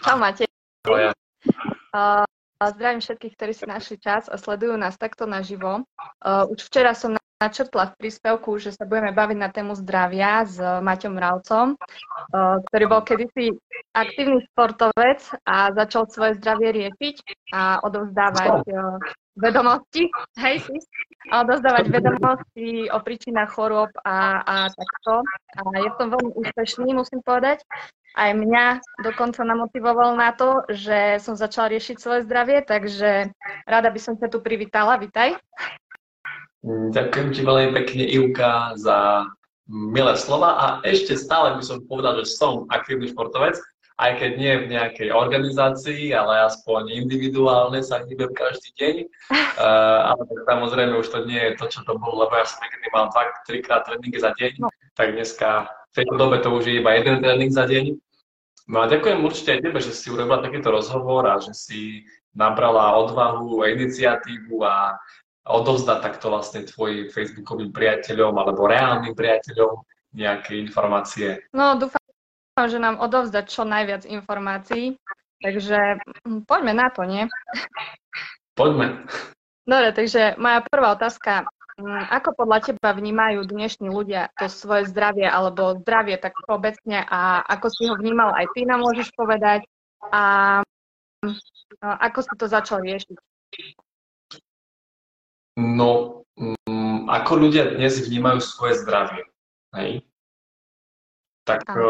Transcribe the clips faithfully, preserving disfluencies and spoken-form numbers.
Čau, Matej. Ahoj. Uh, zdravím všetkých, ktorí si našli čas a sledujú nás takto naživo. Uh, už včera som načrtla v príspevku, že sa budeme baviť na tému zdravia s Maťom Mravcom, uh, ktorý bol kedysi aktívny športovec a začal svoje zdravie riešiť a odovzdávať uh, vedomosti, hej, si, a odovzdávať vedomosti o príčinách chorôb a, a takto. A je v tom veľmi úspešný, musím povedať. Aj mňa dokonca namotivoval na to, že som začala riešiť svoje zdravie, takže rada by som ťa tu privítala. Vitaj. Ďakujem ti veľmi pekne, Ivka, za milé slova a ešte stále by som povedal, že som aktívny športovec, aj keď nie v nejakej organizácii, ale aspoň individuálne sa hýbem každý deň. Uh, ale tak samozrejme už to nie je to, čo to bolo, lebo ja som niekedy mal dva tri krát tréningy za deň, no. Tak dneska v tejto dobe to už je iba jeden tréning za deň. No a ďakujem určite aj tebe, že si urobila takýto rozhovor a že si nabrala odvahu, iniciatívu a odovzdať takto vlastne tvojim facebookovým priateľom alebo reálnym priateľom nejaké informácie. No dúfam, že nám odovzdať čo najviac informácií, takže poďme na to, nie? Poďme. Dobre, takže moja prvá otázka. Ako podľa teba vnímajú dnešní ľudia to svoje zdravie alebo zdravie tak obecne a ako si ho vnímal aj ty nám môžeš povedať a ako si to začal riešiť? No, um, ako ľudia dnes vnímajú svoje zdravie, hej? Tak uh,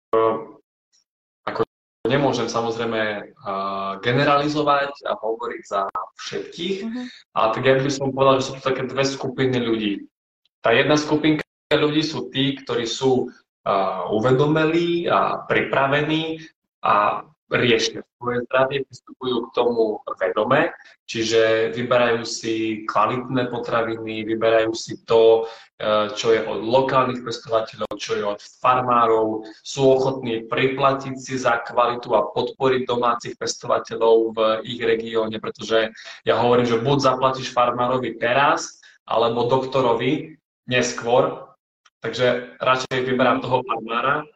ako nemôžem samozrejme uh, generalizovať a hovoriť za všetkých, mm-hmm. ale tak ja by som povedal, že sú to také dve skupiny ľudí. Tá jedna skupinka ľudí sú tí, ktorí sú uh, uvedomelí a pripravení a riešia svoje zdravie, pristupujú k tomu vedome, čiže vyberajú si kvalitné potraviny, vyberajú si to, čo je od lokálnych pestovateľov, čo je od farmárov, sú ochotní priplatiť si za kvalitu a podporiť domácich pestovateľov v ich regióne, pretože ja hovorím, že buď zaplatíš farmárovi teraz, alebo doktorovi neskôr, takže radšej vyberám toho farmára.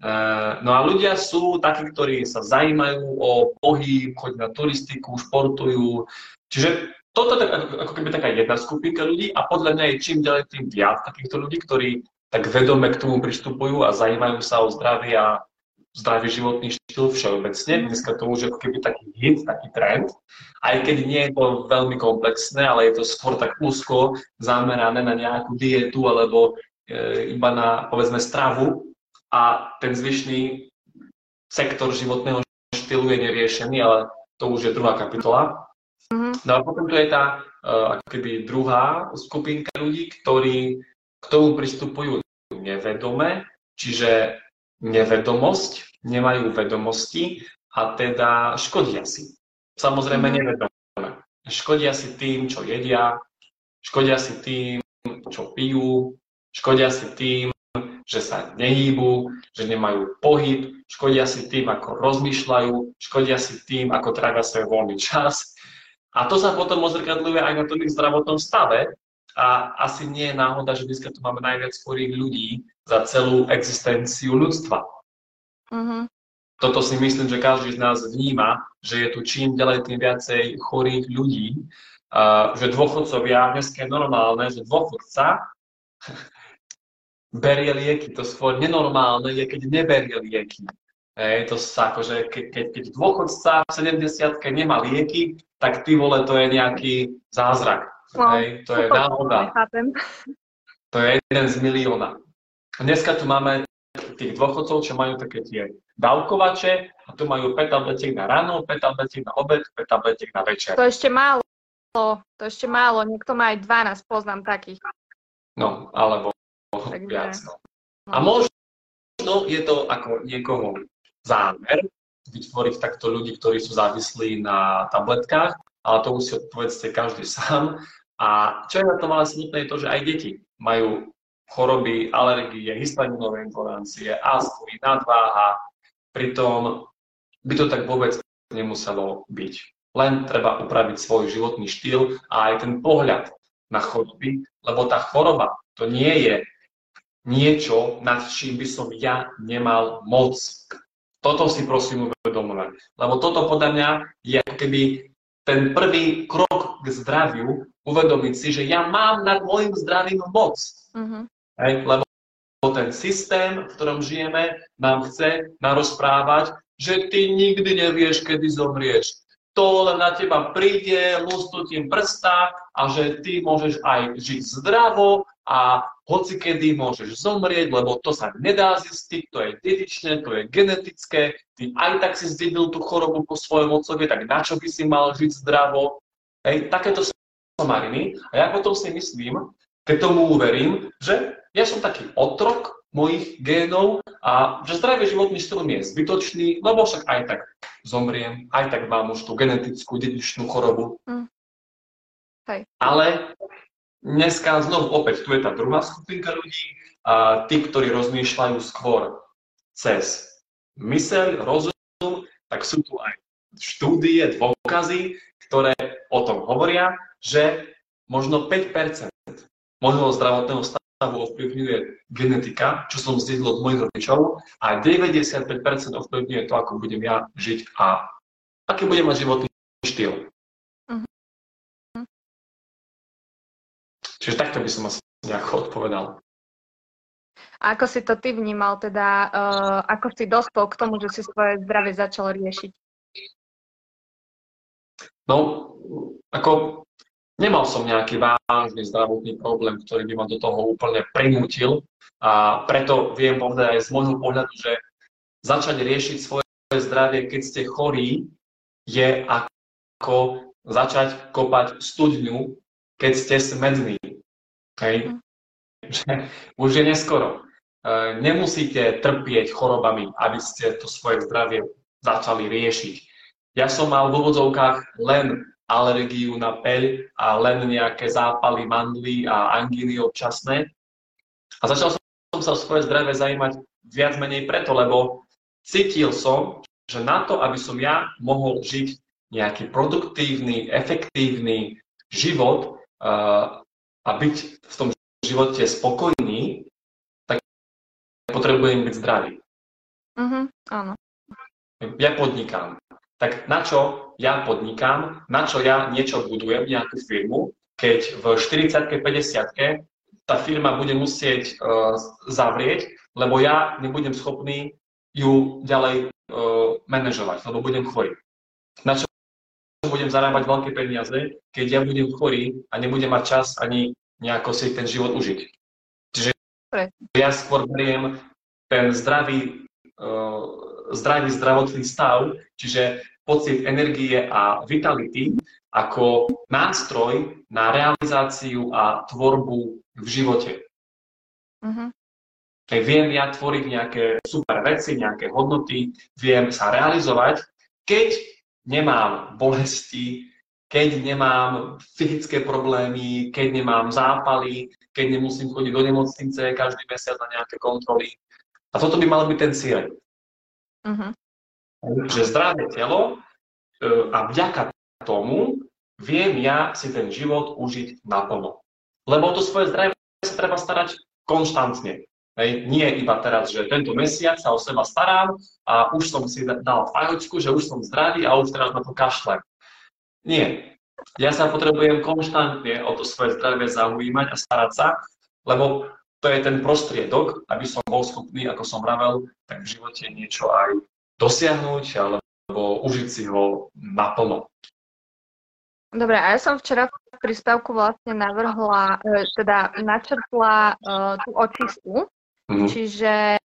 No a ľudia sú takí, ktorí sa zaujímajú o pohyb, chodia na turistiku, športujú. Čiže toto je ako keby taká jedna skupinka ľudí a podľa mňa je čím ďalej tým viac takýchto ľudí, ktorí tak vedome k tomu pristupujú a zaujímajú sa o zdravie a zdravý životný štýl všeobecne. Dneska to už je ako keby taký hit, taký trend. Aj keď nie je to veľmi komplexné, ale je to skôr tak úzko zamerané na nejakú dietu alebo e, iba na, povedzme, stravu. A ten zvyšný sektor životného štýlu je neriešený, ale to už je druhá kapitola. Mm-hmm. No a potom tu je tá uh, ako keby druhá skupinka ľudí, ktorí k tomu pristupujú nevedome, čiže nevedomosť, nemajú vedomosti a teda škodia si. Samozrejme mm-hmm. nevedome. Škodia si tým, čo jedia, škodia si tým, čo pijú, škodia si tým, že sa nehýbu, že nemajú pohyb, škodia si tým, ako rozmýšľajú, škodia si tým, ako trávia svoj voľný čas. A to sa potom odzrkadľuje aj na tom ich zdravotnom stave. A asi nie je náhoda, že dneska tu máme najviac chorých ľudí za celú existenciu ľudstva. Mm-hmm. Toto si myslím, že každý z nás vníma, že je tu čím ďalej tým viacej chorých ľudí. Uh, že dôchodcovia, dneska je normálne, že dôchodca berie lieky, to skôr nenormálne je, keď neberie lieky. Hej, to sa akože, ke, keď, keď dôchodca v sedemdesiatke nemá lieky, tak ty vole, to je nejaký zázrak. No, hej, to je náhoda. To je jeden z milióna. Dneska tu máme tých dôchodcov, čo majú také tie dávkovače a tu majú päť tabletiek na ráno, päť tabletiek na obed, päť tabletiek na večer. To ešte málo, to ešte málo, niekto má aj dvanásť, poznám takých. No, alebo Takže, viac. No. A možno je to ako niekoho zámer vytvoriť takto ľudí, ktorí sú závislí na tabletkách, ale to už si odpovedzte každý sám. A čo je na tom ale smutné, je to, že aj deti majú choroby, alergie, histaminovej intolerancie, astmy, nadváha. Pritom by to tak vôbec nemuselo byť. Len treba upraviť svoj životný štýl a aj ten pohľad na choroby, lebo tá choroba to nie je niečo, nad čím by som ja nemal moc. Toto si prosím uvedomovať. Lebo toto podľa mňa je ako keby ten prvý krok k zdraviu, uvedomiť si, že ja mám nad môjim zdravím moc. Uh-huh. Hej, lebo ten systém, v ktorom žijeme, nám chce narozprávať, že ty nikdy nevieš, kedy zomrieš. To len na teba príde lustnutím prsta a že ty môžeš aj žiť zdravo a hoci kedy môžeš zomrieť, lebo to sa nedá zistiť, to je dedičné, to je genetické, ty aj tak si zdedil tú chorobu po svojom otcovi, tak na čo by si mal žiť zdravo? Hej, takéto somariny. A ja potom si myslím, keď tomu uverím, že ja som taký otrok mojich génov a že zdravý životný štýl mi je zbytočný, lebo však aj tak zomriem, aj tak mám už tú genetickú dedičnú chorobu. Mm. Hej. Ale dneska znovu opäť tu je tá druhá skupinka ľudí a tí, ktorí rozmýšľajú skôr cez myseľ, rozum, tak sú tu aj štúdie, dôkazy, ktoré o tom hovoria, že možno päť percent môjho zdravotného stavu ovplyvňuje genetika, čo som zdedil od mojich rodičov, a deväťdesiatpäť percent ovplyvňuje to, ako budem ja žiť a aký budem mať životný štýl. Uh-huh. Čiže takto by som asi nejako odpovedal. A ako si to ty vnímal, teda uh, ako si dospel k tomu, že si svoje zdravie začal riešiť? No, ako nemal som nejaký vážny zdravotný problém, ktorý by ma do toho úplne prinútil, a preto viem povedať aj z môjho pohľadu, že začať riešiť svoje zdravie, keď ste chorí, je ako začať kopať studňu, keď ste smední. Hej? Že už je neskoro. Nemusíte trpieť chorobami, aby ste to svoje zdravie začali riešiť. Ja som mal v úvodzovkách len alergiu na peľ a len nejaké zápaly mandly a angíny občasné. A začal som sa o svoje zdravie zajímať viac menej preto, lebo cítil som, že na to, aby som ja mohol žiť nejaký produktívny, efektívny život uh, a byť v tom živote spokojný, tak potrebujem byť zdravý. Mhm, áno. Ja podnikám. Tak na čo ja podnikám, na čo ja niečo budujem, nejakú firmu, keď v štyridsiatke, päťdesiatke tá firma bude musieť uh, zavrieť, lebo ja nebudem schopný ju ďalej uh, manažovať, lebo budem chorý. Na čo budem zarábať veľké peniaze, keď ja budem chorý a nebudem mať čas ani nejako si ten život užiť. Čiže ja skôr beriem ten zdravý, uh, zdravý zdravotný stav, čiže pocit energie a vitality ako nástroj na realizáciu a tvorbu v živote. Uh-huh. Viem ja tvoriť nejaké super veci, nejaké hodnoty, viem sa realizovať, keď nemám bolesti, keď nemám psychické problémy, keď nemám zápaly, keď nemusím chodiť do nemocnice každý mesiac na nejaké kontroly. A toto by mal byť ten cieľ. Uh-huh. Že zdravé telo a vďaka tomu viem ja si ten život užiť naplno. Lebo to svoje zdravie sa treba starať konštantne. Hej. Nie iba teraz, že tento mesiac sa o seba starám a už som si dal fajočku, že už som zdravý a už teraz na to kašlem. Nie. Ja sa potrebujem konštantne o to svoje zdravie zaujímať a starať sa, lebo to je ten prostriedok, aby som bol schopný, ako som vravel, tak v živote niečo aj dosiahnuť, alebo užiť si ho naplno. Dobre, a ja som včera v príspevku vlastne navrhla, teda načrtla uh, tú očistú, mm-hmm. čiže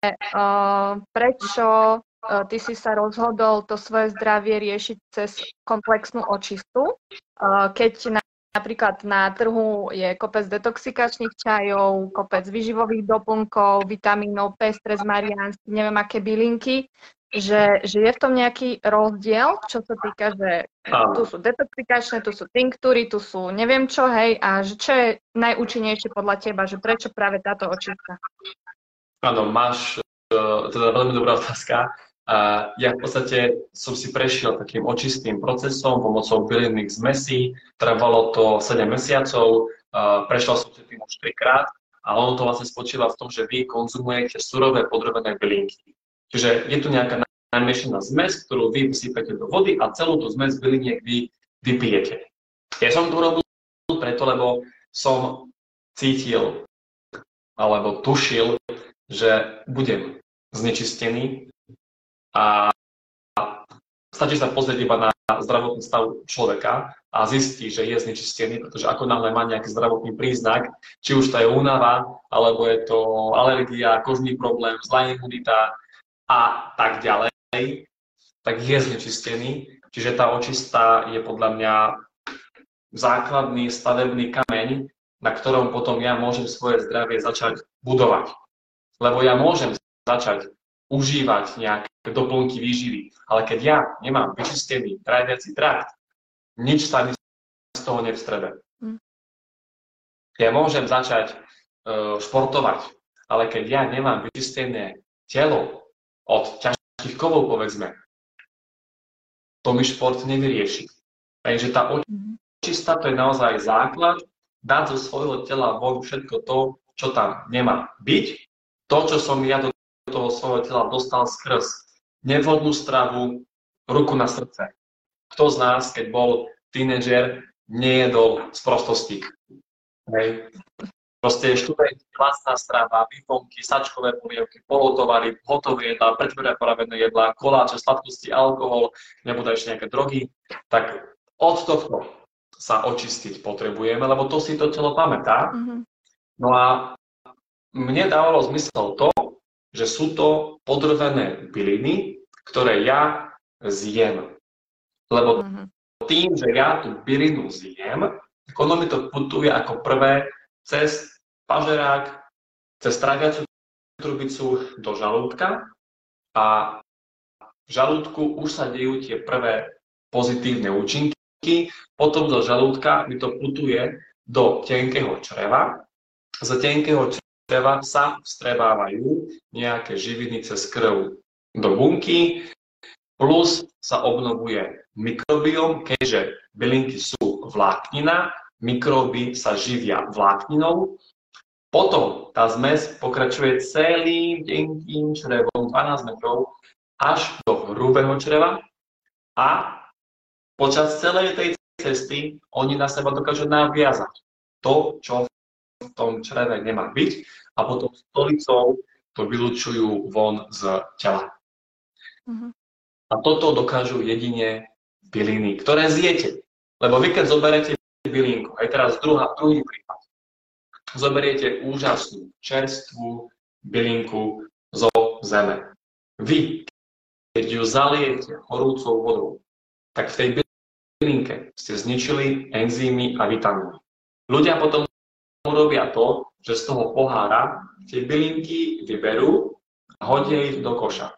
uh, prečo uh, ty si sa rozhodol to svoje zdravie riešiť cez komplexnú očistu, uh, keď na napríklad na trhu je kopec detoxikačných čajov, kopec výživových doplnkov, vitamínov, pestre, mariánsky, neviem aké bylinky, že, že je v tom nejaký rozdiel, čo sa týka, že tu sú detoxikačné, tu sú tinktúry, tu sú neviem čo, hej, a že čo je najúčinnejšie podľa teba, že prečo práve táto očistka? Áno, máš, teda veľmi dobrá otázka. A ja v podstate som si prešiel takým očistným procesom pomocou bylinných zmesí. Trvalo to sedem mesiacov, prešiel som si tým už trikrát a ono to vlastne spočíva v tom, že vy konzumujete surové podrobené bylinky. Čiže je tu nejaká namiešaná zmes, ktorú vy vysypete do vody a celú tú zmes byliniek vy vypijete. Ja som to robil preto, lebo som cítil alebo tušil, že budem znečistený a stačí sa pozrieť iba na zdravotný stav človeka a zistí, že je znečistený, pretože ako náhle má nejaký zdravotný príznak, či už to je únava, alebo je to alergia, kožný problém, zlá imunita a tak ďalej, tak je znečistený. Čiže tá očista je podľa mňa základný stavebný kameň, na ktorom potom ja môžem svoje zdravie začať budovať. Lebo ja môžem začať užívať nejaké doplnky výživy, ale keď ja nemám vyčistený tráviaci trakt, nič sa mi z toho nevstrebe. Mm. Ja môžem začať uh, športovať, ale keď ja nemám vyčistené telo od ťažkých kovov, povedzme, to mi šport nevyrieši. Takže tá očista, to je naozaj základ, dať zo svojho tela von všetko to, čo tam nemá byť, to, čo som ja do toho svojho tela dostal skrz nevhodnú stravu, ruku na srdce. Kto z nás, keď bol tínedžer, nejedol z prostostík? Hej. Proste študenti, vlastná strava, bifónky, sačkové polievky, polotovary, hotové jedlá, predpripravené jedlá, koláče, sladkosti, alkohol, nebude ešte nejaké drogy. Tak od tohto sa očistiť potrebujeme, lebo to si to telo pamätá. Mm-hmm. No a mne dávalo zmysel to, že sú to podrvené byliny, ktoré ja zjem. Lebo mm-hmm. tým, že ja tú bylinu zjem, tak ono mi to putuje ako prvé cez pažerák, cez tráviacu trubicu do žalúdka a v žalúdku už sa dejú tie prvé pozitívne účinky. Potom do žalúdka mi to putuje do tenkého čreva. Z tenkého čreva sa vstrebávajú nejaké živiny cez krv do bunky, plus sa obnovuje mikrobióm, keďže bylinky sú vláknina, mikróby sa živia vlákninou. Potom tá zmes pokračuje celým tenkým črevom dvanásť metrov až do hrubého čreva a počas celej tej cesty oni na seba dokážu naviazať to, čo v tom čreve nemá byť a potom stolicou to vylučujú von z tela. Uh-huh. A toto dokážu jedine byliny, ktoré zjete. Lebo vy, keď zoberete bylinku, aj teraz druhá, druhý prípad, zoberiete úžasnú, čerstvú bylinku zo zeme. Vy, keď ju zaliete horúcou vodou, tak v tej bylinke ste zničili enzymy a vitamíny. Ľudia potom urobia to, že z toho pohára tie bylinky vyberú a hodia ich do koša.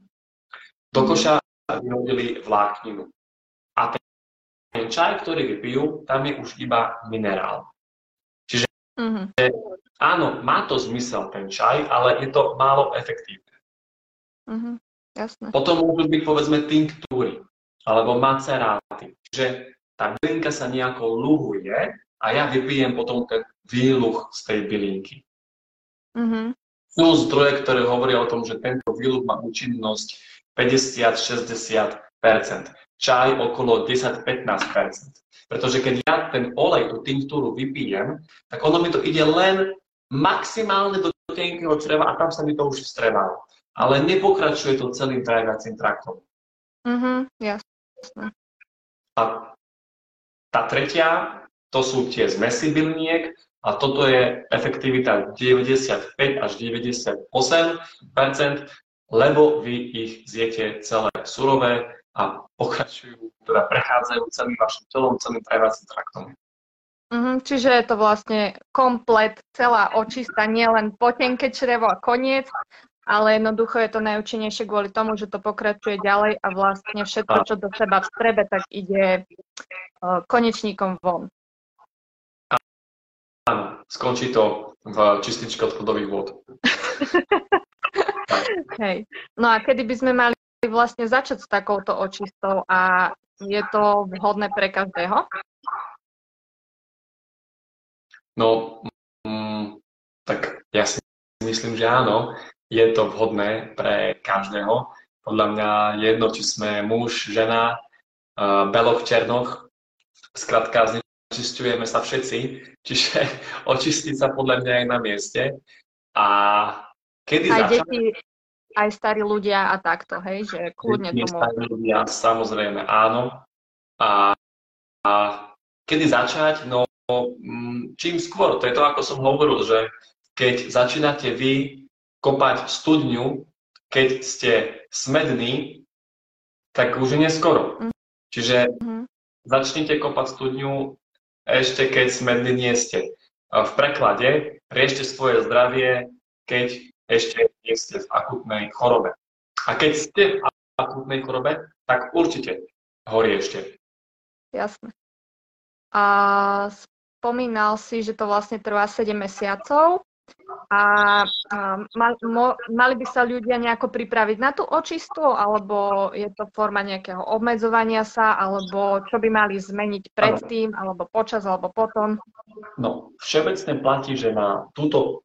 Do koša vyhodili vlákninu. A ten, ten čaj, ktorý vypijú, tam je už iba minerál. Čiže mm-hmm. áno, má to zmysel ten čaj, ale je to málo efektívne. Mm-hmm. Jasné. Potom môžu byť, povedzme, tinktúry alebo maceráty. Čiže tá bylinka sa nejako luhuje a ja vypijem potom ten výluch z tej bylinky. Mm-hmm. Sú zdroje, ktoré hovoria o tom, že tento výluch má účinnosť päťdesiat až šesťdesiat percent. Čaj okolo desať až pätnásť percent. Pretože keď ja ten olej, tú tinktúru vypijem, tak ono mi to ide len maximálne do tenkého čreva a tam sa mi to už vstrebáva. Ale nepokračuje to celým tráviacím traktom. Mhm, jasné. A tá tretia, to sú tie zmesy byliniek a toto je efektivita deväťdesiatpäť až deväťdesiatosem percent, lebo vy ich zjete celé surové a pokračujú, teda prechádzajú celým vašim telom, celým tráviacím traktom. Mhm, čiže je to vlastne komplet, celá očista, nielen potenké črevo a koniec, ale jednoducho je to najúčinnejšie kvôli tomu, že to pokračuje ďalej a vlastne všetko, čo do seba vstrebe, tak ide uh, konečníkom von. Áno, skončí to v čističke odpadových vôd. Hej. No a kedy by sme mali vlastne začať s takouto očistou a je to vhodné pre každého? No, mm, tak ja si myslím, že áno. Je to vhodné pre každého, Podľa mňa jedno, či sme muž, žena, uh, beloch, černoch, skrátka znečisťujeme sa všetci, čiže očistiť sa podľa mňa je na mieste. A kedy aj začať? Deti, aj starí ľudia a takto, hej, že kľudne Deti, tomu. starí ľudia, samozrejme, áno. A, a kedy začať? No, čím skôr, to je to, ako som hovoril, že keď začínate vy kopať studňu, keď ste smední, tak už je neskoro. Mm. Čiže mm. začnite kopať studňu ešte keď smední nie ste. V preklade riešte svoje zdravie, keď ešte nie ste v akutnej chorobe. A keď ste v akutnej chorobe, tak určite horiešte. Jasné. A spomínal si, že to vlastne trvá sedem mesiacov a, a mal, mo, mali by sa ľudia nejako pripraviť na tú očistu, alebo je to forma nejakého obmedzovania sa, alebo čo by mali zmeniť predtým, alebo počas, alebo potom? No, všeobecne platí, že na túto,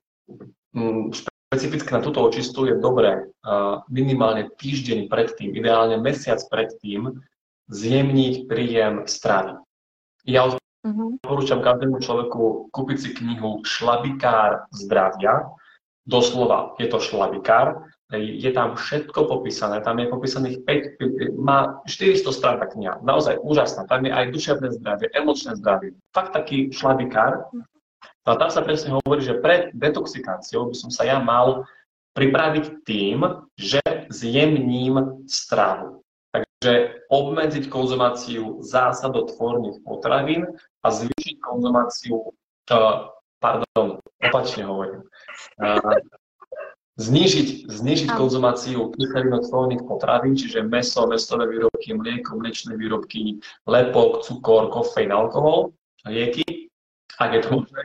špecificky na túto očistu je dobré minimálne týždeň predtým, ideálne mesiac predtým, zjemniť príjem stravy. Ja odporúčam každému človeku kúpiť si knihu Šlabikár zdravia. Doslova je to šlabikár, je tam všetko popísané, tam je popísaných päť, má štyristo strán tá kniha, naozaj úžasná, tam je aj duševné zdravie, emočné zdravie, fakt taký šlabikár. A tam sa presne hovorí, že pred detoxikáciou by som sa ja mal pripraviť tým, že zjemním stravu. Takže obmedziť konzumáciu zásadotvorných potravín a zvýšiť konzumáciu, uh, pardon, opačne hovorím, uh, znížiť, znížiť konzumáciu kyselinotvorných potravín, čiže mäso, mäsové výrobky, mlieko, mliečne výrobky, lepok, cukor, kofeín, alkohol, lieky, ak je to možné,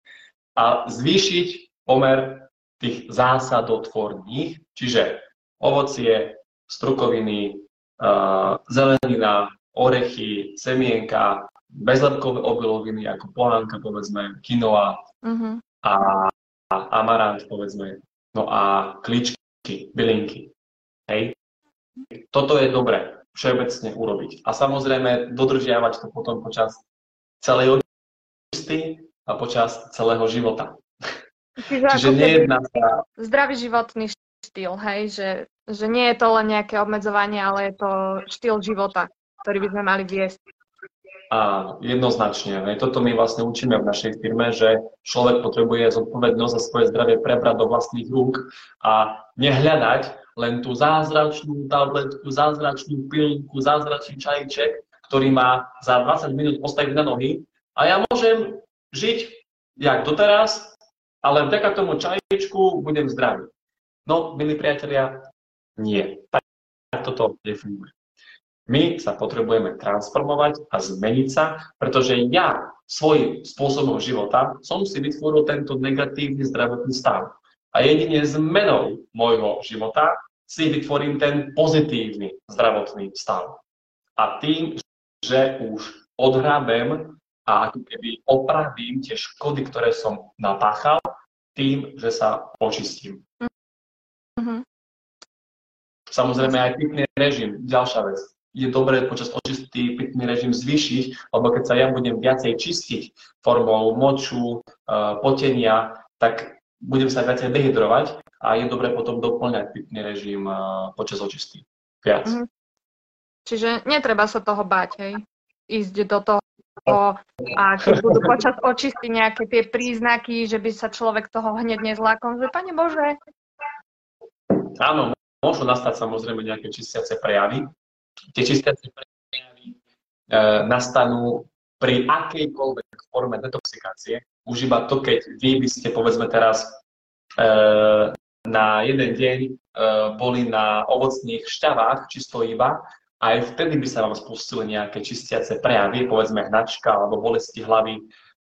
a zvýšiť pomer tých zásadotvorných, čiže ovocie, strukoviny, Uh, zelenina, orechy, semienka, bezlepkové obiloviny ako polánka, povedzme, quinoa uh-huh. a, a amarant, povedzme, no a kličky, bylinky. Hej. Toto je dobré všeobecne urobiť. A samozrejme dodržiavať to potom počas celej očisty a počas celého života. Čiže, Čiže nejedná sa... Zdravý životný štýl, hej, že že nie je to len nejaké obmedzovanie, ale je to štýl života, ktorý by sme mali viesť. Áno, jednoznačne. Toto my vlastne učíme v našej firme, že človek potrebuje zodpovednosť za svoje zdravie prebrať do vlastných rúk a nehľadať len tú zázračnú tabletku, zázračnú pilku, zázračný čajček, ktorý má za dvadsať minút postaviť na nohy a ja môžem žiť jak doteraz, ale vďaka tomu čajčku budem zdravý. No, milí priatelia, nie. Tak toto nefunguje. My sa potrebujeme transformovať a zmeniť sa, pretože ja svojím spôsobom života som si vytvoril tento negatívny zdravotný stav. A jedine zmenou môjho života si vytvorím ten pozitívny zdravotný stav. A tým, že už odhrabem a ako keby opravím tie škody, ktoré som napáchal, tým, že sa očistím. Mm-hmm. Samozrejme aj pitný režim, ďalšia vec. Je dobré počas očistý pitný režim zvýšiť, lebo keď sa ja budem viacej čistiť formou moču, uh, potenia, tak budem sa viacej dehydrovať a je dobré potom doplňať pitný režim uh, počas očistý. Viac. Mm-hmm. Čiže netreba sa toho báť, hej? Ísť do toho a keď budú počas očistý nejaké tie príznaky, že by sa človek toho hneď nezlákol, že Pane Bože. Áno, môžu nastať samozrejme nejaké čistiace prejavy. Tie čistiace prejavy e, nastanú pri akejkoľvek forme detoxikácie. Už iba to, keď vy by ste povedzme teraz e, na jeden deň e, boli na ovocných šťavách čisto iba, aj vtedy by sa vám spustili nejaké čistiace prejavy, povedzme hnačka alebo bolesti hlavy. E,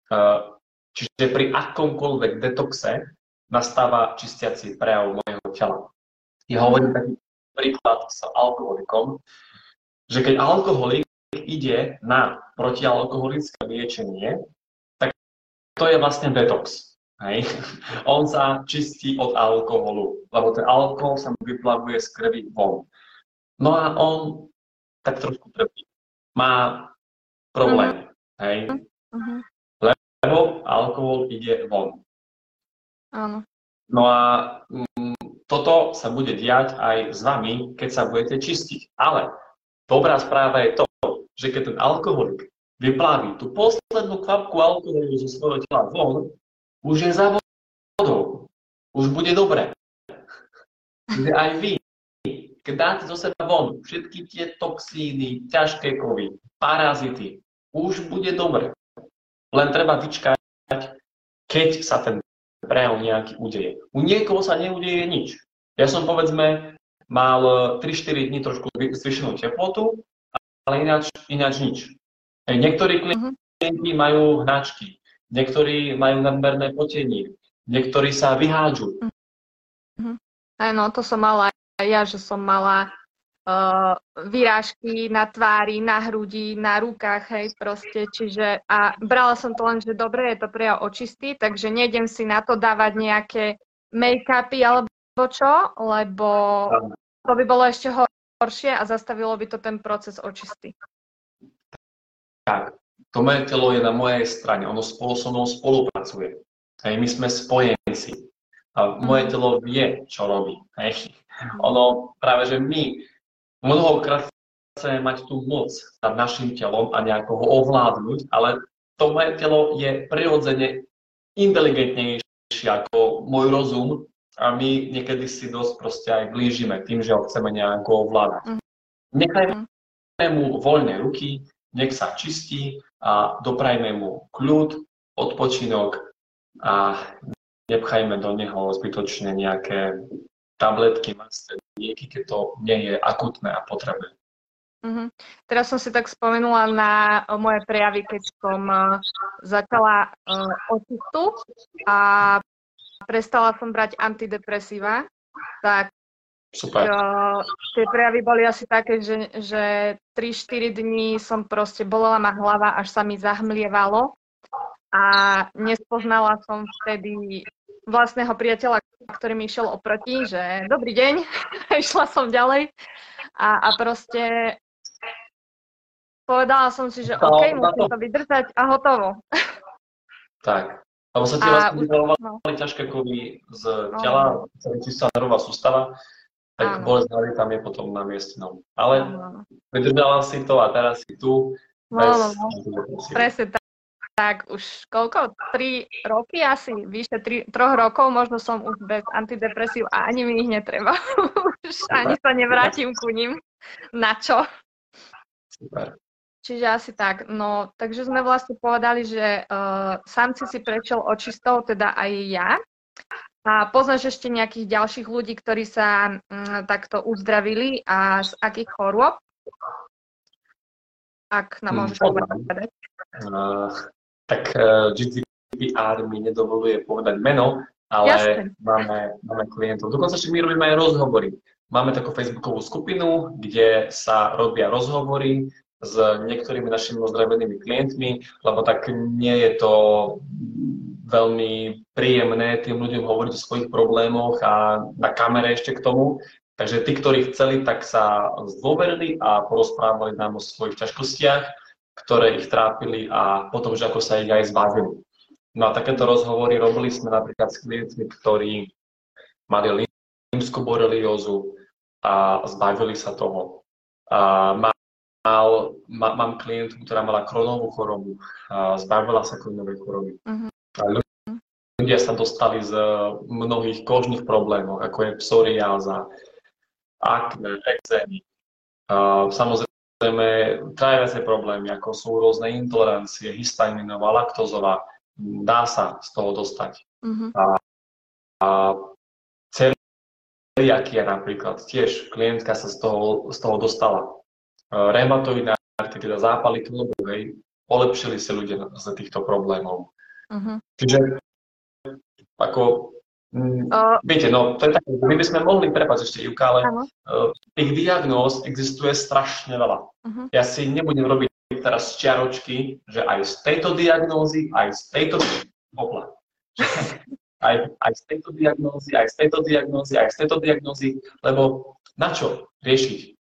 čiže pri akomkoľvek detoxe nastáva čistiaci prejav mojho tela. Ja hovorím taký príklad s alkoholikom, že keď alkoholik ide na protialkoholické liečenie, tak to je vlastne detox. Hej? On sa čistí od alkoholu, lebo ten alkohol sa mu vyplavuje z krvi von. No a on tak trošku trpí. Má problém, mm-hmm. hej? Mm-hmm. Lebo alkohol ide von. Áno. No a mm, toto sa bude diať aj s vami, keď sa budete čistiť. Ale dobrá správa je to, že keď ten alkoholik vyplaví tú poslednú kvapku alkoholu zo svojho tela von, už je za vodou. Už bude dobre. Že aj vy, keď dáte zo seba von všetky tie toxíny, ťažké kovy, parazity, už bude dobre. Len treba vyčkať, keď sa ten prejav nejaký udeje. U niekoho sa neudeje nič. Ja som, povedzme, mal tri štyri dní trošku zvyšenú teplotu, ale ináč, ináč nič. Niektorí klienti majú hnačky, niektorí majú nadmerné potenie, niektorí sa vyhádžu. Áno, to som mala aj ja, že som mala uh, vyrážky na tvári, na hrudi, na rukách, hej, proste, čiže a brala som to len, že dobre, je to prejav očistý, takže nejdem si na to dávať nejaké make-upy alebo čo, lebo to by bolo ešte horšie a zastavilo by to ten proces očistý. Tak, to moje telo je na mojej strane, ono spolu so mnou spolupracuje. Hej, my sme spojenci. A moje telo vie, čo robí. Hej. Ono práve, že my mnohokrát chceme mať tú moc nad našim telom a nejako ho ovládnuť, ale to moje telo je prirodzene inteligentnejšie ako môj rozum a my niekedy si dosť proste aj blížime tým, že ho chceme nejako ovládať. Nechajme mu voľné ruky, nech sa čistí a doprajme mu kľud, odpočinok a nepchajme do neho zbytočne nejaké tabletky, masné lieky, keď to nie je akutné a potrebné. Uh-huh. Teraz som si tak spomenula na moje prejavy, keď som uh, začala uh, očistu a prestala som brať antidepresíva, tak Super. Uh, tie prejavy boli asi také, že, že tri štyri dní som proste bolela ma hlava, až sa mi zahmlievalo a nespoznala som vtedy vlastného priateľa, ktorý mi išiel oproti, že dobrý deň, išla som ďalej a, a proste povedala som si, že no, OK, musím to vydržať a hotovo. Tak, lebo sa ti vlastne vyvolovali no. ťažké kovy z tela, no. celá čistá nervová sústava, tak bolesť hlavy tam je potom na mieste. No. Ale no. vydržala si to a teraz si tu. No, no, no. Presne tak. Tak už koľko? tri roky asi, vyše troch rokov, možno som už bez antidepresív a ani mi ich netreba. Už ani sa nevrátim ku nim. Na čo? Super. Čiže asi tak. No, takže sme vlastne povedali, že uh, samci si prešiel očistou, teda aj ja. A poznáš ešte nejakých ďalších ľudí, ktorí sa um, takto uzdravili a z akých chorôb? Ak nám môžeš povedať. Uh... Tak uh, G D P R mi nedovoluje povedať meno, ale máme, máme klientov. Dokonca my robíme aj rozhovory. Máme takú facebookovú skupinu, kde sa robia rozhovory s niektorými našimi ozdravenými klientmi, lebo tak nie je to veľmi príjemné tým ľuďom hovoriť o svojich problémoch a na kamere ešte k tomu. Takže tí, ktorí chceli, tak sa zdôverili a porozprávali nám o svojich ťažkostiach, ktoré ich trápili a potom, že ako sa ich aj zbavili. No a takéto rozhovory robili sme napríklad s klientmi, ktorí mali lymskú boreliózu a zbavili sa toho. A mal, má, mám klientku, ktorá mala Crohnovú chorobu a zbavila sa Crohnovej choroby. Uh-huh. A ľudia sa dostali z mnohých kožných problémov, ako je psoriáza, akné, ekzémy. Samozrejme, traja viacej problémy, ako sú rôzne intolerancie, histaminová, laktózová, dá sa z toho dostať. Uh-huh. A, a celiakia napríklad, tiež klientka sa z toho, z toho dostala. Reumatoidná artritída, zápaly kĺbu, hej, polepšili si ľudia z týchto problémov. Uh-huh. Čiže ako Uh, Viete, no to je také, my by sme mohli, prepáč ešte Ivka, ale uh, tých diagnóz existuje strašne veľa. Uh-huh. Ja si nebudem robiť teraz čiaročky, že aj z tejto diagnózy, aj z tejto opla. aj, aj z tejto diagnózy, aj z tejto diagnózy, aj z tejto diagnózy, lebo na čo riešiť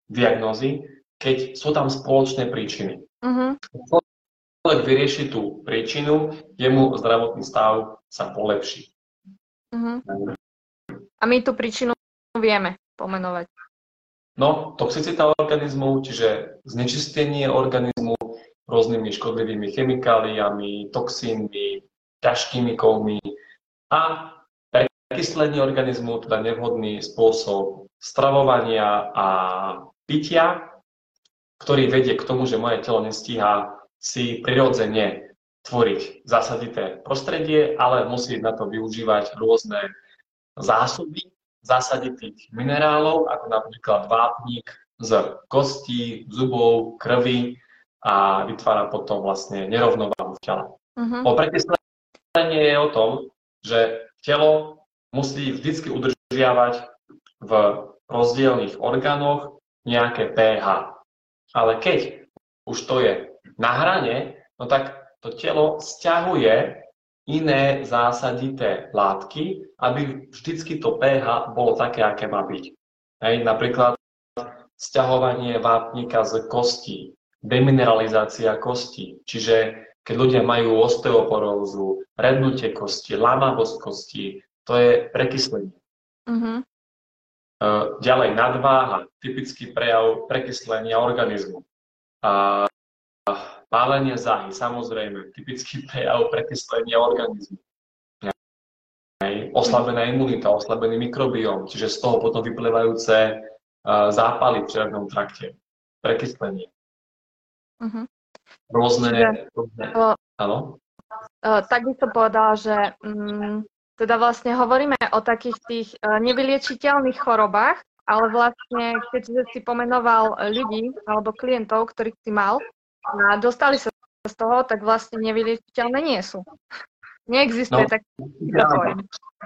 diagnózy, keď sú tam spoločné príčiny. Uh-huh. Človek vyrieši tú príčinu, jemu zdravotný stav sa polepší. Uh-huh. A my tú príčinu vieme pomenovať. No, toxicita organizmu, čiže znečistenie organizmu rôznymi škodlivými chemikáliami, toxínmi, ťažkými kovmi a prekyslenie organizmu, teda nevhodný spôsob stravovania a pitia, ktorý vedie k tomu, že moje telo nestíha si prirodzene tvoriť zásadité prostredie, ale musí na to využívať rôzne zásoby zásaditých minerálov, ako napríklad vápnik z kostí, zubov, krvi a vytvára potom vlastne nerovnováhu v tele. Uh-huh. O prekyslenie je o tom, že telo musí vždy udržiavať v rozdielnych orgánoch nejaké pH. Ale keď už to je na hrane, no tak to telo sťahuje iné zásadité látky, aby vždycky to pH bolo také, aké má byť. Hej, napríklad sťahovanie vápnika z kostí, demineralizácia kostí, čiže keď ľudia majú osteoporózu, rednutie kosti, lámavosť kostí, to je prekyslenie. Uh-huh. Ďalej nadváha, typický prejav prekyslenia organizmu. A pálenie záhy, samozrejme, typický prejav prekyslenia organizmu. Oslabená imunita, oslabený mikrobióm, čiže z toho potom vyplývajúce zápaly v črevnom trakte. Prekyslenie. Uh-huh. Rôzne... rôzne uh, áno? Uh, tak by som povedala, že um, teda vlastne hovoríme o takých tých uh, nevyliečiteľných chorobách, ale vlastne, keď si pomenoval ľudí alebo klientov, ktorých si mal, a dostali sa z toho, tak vlastne nevyliečiteľné nie sú. Neexistuje no, taký pojem.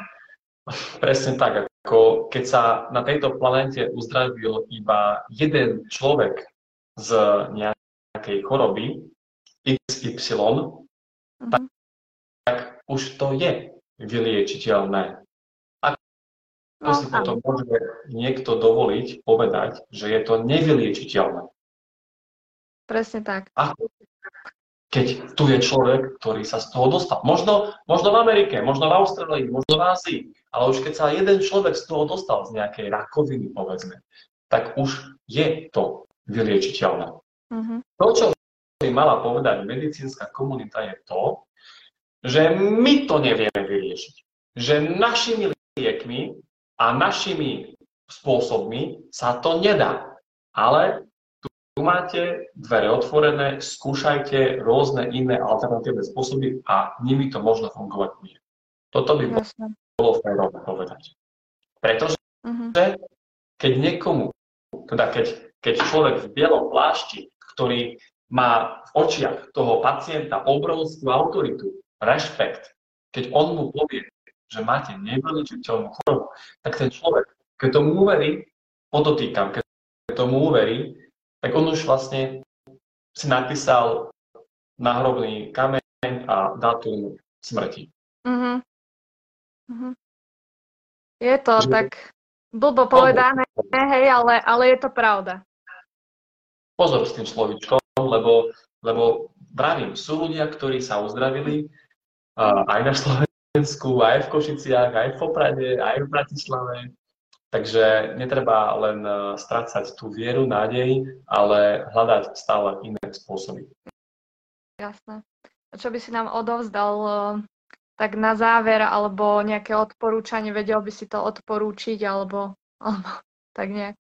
Presne tak, ako keď sa na tejto planete uzdravil iba jeden človek z nejakej choroby iks ypsilon, uh-huh. tak, tak už to je vyliečiteľné. Ako no, si potom môže niekto dovoliť povedať, že je to nevyliečiteľné? Presne tak. Ako? Keď tu je človek, ktorý sa z toho dostal. Možno, možno v Amerike, možno v Austrálii, možno v Ázii, ale už keď sa jeden človek z toho dostal, z nejakej rakoviny, povedzme, tak už je to vyliečiteľné. Uh-huh. To, čo by mala povedať medicínska komunita, je to, že my to nevieme vyriešiť. Že našimi liekmi a našimi spôsobmi sa to nedá. Ale tu máte dvere otvorené, skúšajte rôzne iné alternatívne spôsoby a nimi to možno fungovať bude. Toto by Jasne. bolo férové povedať. Pretože uh-huh. keď niekomu, teda keď, keď človek v bielom plášti, ktorý má v očiach toho pacienta obrovskú autoritu, rešpekt, keď on mu povie, že máte nevyliečiteľnú chorobu, tak ten človek, keď tomu uverí, podotýkam, keď tomu uverí, tak on už vlastne si napísal náhrobný kameň a dátum smrti. Uh-huh. Uh-huh. Je to že... tak blbo povedané, hej, ale, ale je to pravda. Pozor s tým slovíčkom, lebo, lebo vravím, sú ľudia, ktorí sa uzdravili uh, aj na Slovensku, aj v Košiciach, aj v Poprade, aj v Bratislave. Takže netreba len strácať tú vieru, nádej, ale hľadať stále iné spôsoby. Jasné. A čo by si nám odovzdal tak na záver, alebo nejaké odporúčanie, vedel by si to odporúčiť, alebo, alebo tak nejak?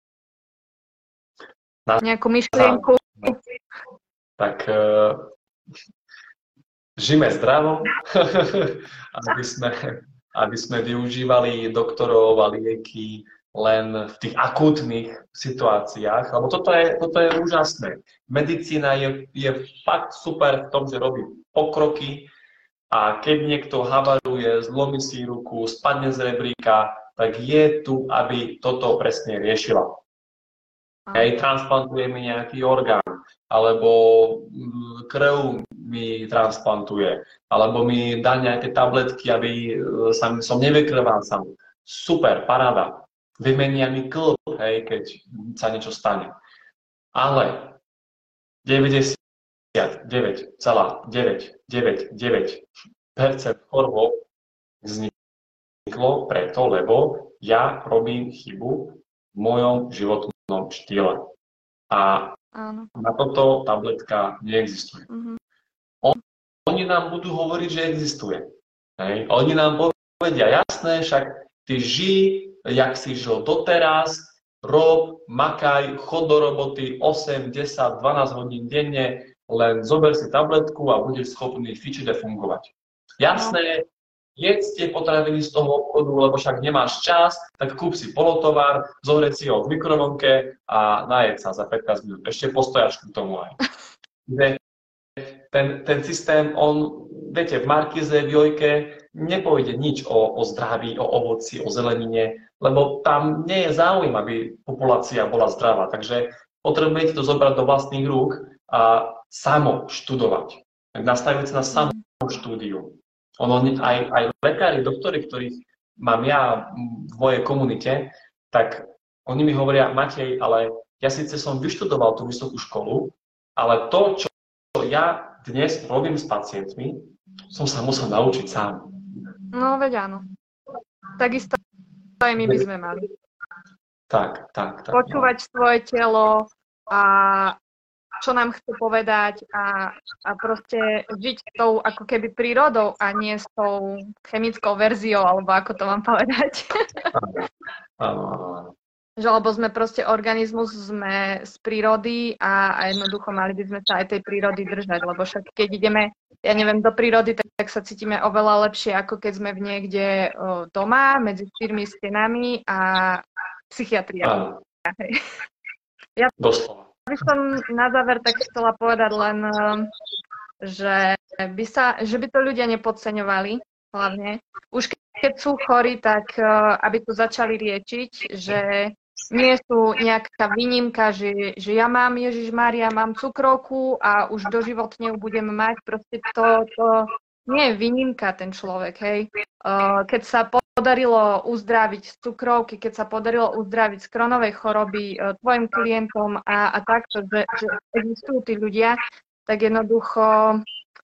Na, nejakú myšlienku? Na, tak uh, žijeme zdravo, aby sme... aby sme využívali doktorov a lieky len v tých akútnych situáciách, lebo toto je, toto je úžasné. Medicína je, je fakt super v tom, že robí pokroky a keď niekto havaruje, zlomí si ruku, spadne z rebríka, tak je tu, aby toto presne riešila. Hej, transplantuje mi nejaký orgán, alebo krv mi transplantuje, alebo mi dá nejaké tabletky, aby som, som nevykrvácal. Super, paráda. vymenia mi klb, hej, keď sa niečo stane. Ale deväťdesiatdeväť celá deväť deväť deväť percent chorôb vzniklo preto, lebo ja robím chybu v mojom životnom štýle. A Áno. na toto tabletka neexistuje. Mm-hmm. Oni nám budú hovoriť, že existuje. Hej. Oni nám povedia, jasné, však ty žij, jak si žil doteraz, rob, makaj, chod do roboty osem, desať, dvanásť hodín denne, len zober si tabletku a budeš schopný fičiť a fungovať. Jasné, jedz tie potraviny z toho obchodu, lebo však nemáš čas, tak kúp si polotovar, zohreď si ho v mikrovlnke a najedz sa za pätnásť minút. Ešte postojačku k tomu aj. Ten, ten systém, on, viete, v Markize, v Jojke nepôjde nič o, o zdraví, o ovoci, o zelenine, lebo tam nie je záujem, aby populácia bola zdravá. Takže potrebujete to zobrať do vlastných rúk a samo študovať. Nastaviť sa na samú štúdiu. Ono, aj, aj lekári, doktori, ktorých mám ja v mojej komunite, tak oni mi hovoria, Matej, ale ja síce som vyštudoval tú vysokú školu, ale to, čo ja dnes robím s pacientmi, som sa musel naučiť sám. No, veď áno. Takisto aj my by sme mali. Tak, tak, tak. Počúvať no. svoje telo a čo nám chce povedať a, a proste žiť s tou ako keby prírodou a nie s tou chemickou verziou, alebo ako to mám povedať. Áno, áno, áno. Že lebo sme proste organizmus, sme z prírody a, a jednoducho mali by sme sa aj tej prírody držať, lebo však keď ideme, ja neviem, do prírody, tak, tak sa cítime oveľa lepšie, ako keď sme v niekde o, doma, medzi štyrmi stenami a psychiatria. Áno. Ja Doslova. by som na záver tak chcela povedať len, že by, sa, že by to ľudia nepodceňovali, hlavne. Už keď sú chorí, tak aby to začali liečiť, že nie sú nejaká výnimka, že, že ja mám, Ježišmária, mám cukrovku a už doživotne ju budem mať. Proste to, to nie je výnimka ten človek, hej. Keď sa podarilo uzdraviť z cukrovky, keď sa podarilo uzdraviť z kronovej choroby tvojim klientom a, a takto, že, že existujú tí ľudia, tak jednoducho,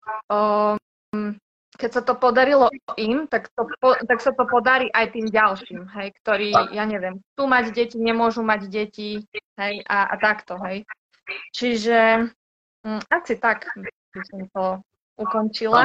um, keď sa to podarilo im, tak, to, tak sa to podarí aj tým ďalším, hej, ktorí, ja neviem, chcú mať deti, nemôžu mať deti, hej, a, a takto, hej. Čiže um, asi tak by som to ukončila.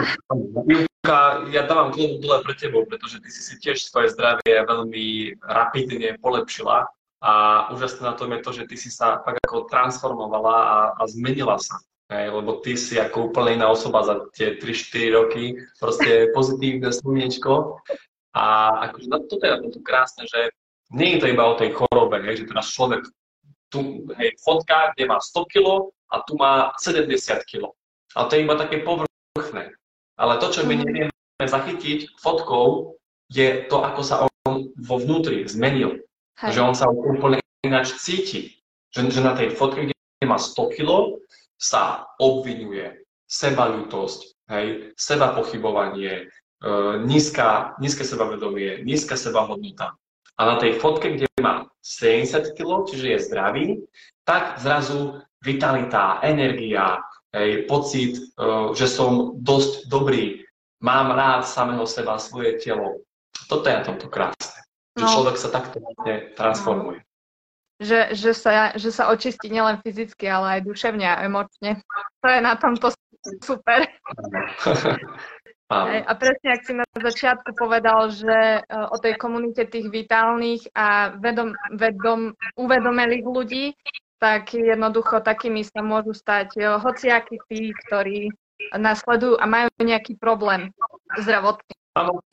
Ja dávam klobu dole pre tebou, pretože ty si si tiež svoje zdravie veľmi rapidne polepšila a úžasné na tom je to, že ty si sa tak ako transformovala a, a zmenila sa. Hej, lebo ty si ako úplne iná osoba za tie tri štyri roky, proste pozitívne slniečko. A akože toto je na to krásne, že nie je to iba o tej chorobe, hej, že teraz človek tu, hej, fotka, kde má sto kilogramov a tu má sedemdesiat kilogramov. Ale to je iba také povrchné. Ale to, čo my nevieme zachytiť fotkou, je to, ako sa on vo vnútri zmenil. Hej. Že on sa úplne ináč cíti. Že, že na tej fotke, kde má sto kilogramov, sa obviňuje, sebaľútosť, hej, seba pochybovanie, e, nízka, nízke sebavedomie, nízka sebahodnota. A na tej fotke, kde má sedemdesiat kilogramov, čiže je zdravý, tak zrazu vitalita, energia, hej, pocit, e, že som dosť dobrý, mám rád samého seba, svoje telo. Toto je na tomto krásne, že no. človek sa takto vlastne transformuje. No. Že, že, sa, že sa očistí nielen fyzicky, ale aj duševne a emočne. To je na tomto super. A presne, ak si na začiatku povedal, že o tej komunite tých vitálnych a vedom, vedom, uvedomelých ľudí, tak jednoducho takými sa môžu stať hociakí tí, ktorí nás sledujú a majú nejaký problém zdravotný. Áno,